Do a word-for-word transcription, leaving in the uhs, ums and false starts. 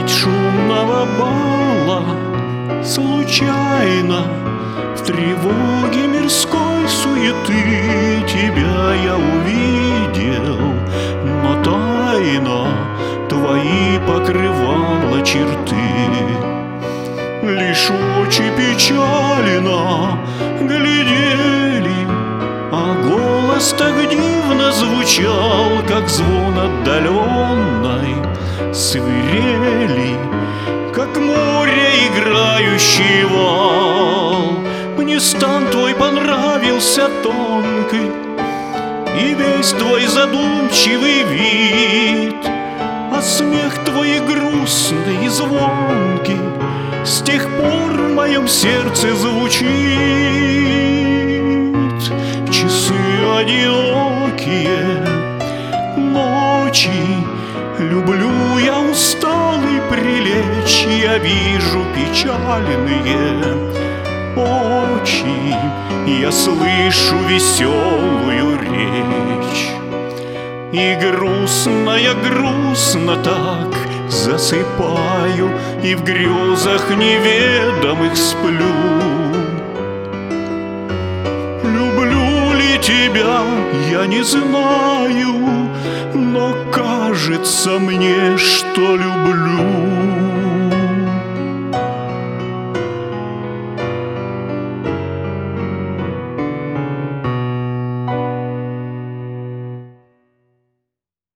Средь шумного бала случайно в тревоге мирской суеты тебя я увидел, но тайно твои покрывала черты. Лишь очи печально глядели, а голос так дивно звучал, как звон отдаленной свирели, как море играющий вал. Мне стан твой понравился тонкий, и весь твой задумчивый вид, а смех твой грустный и звонкий с тех пор в моем сердце звучит. Часы одинокие, ночи, люблю я усталый прилечь, я вижу печальные очи, я слышу веселую речь. И грустно я грустно так засыпаю, и в грезах неведомых сплю. Люблю ли тебя, я не знаю, но кажется мне, что люблю.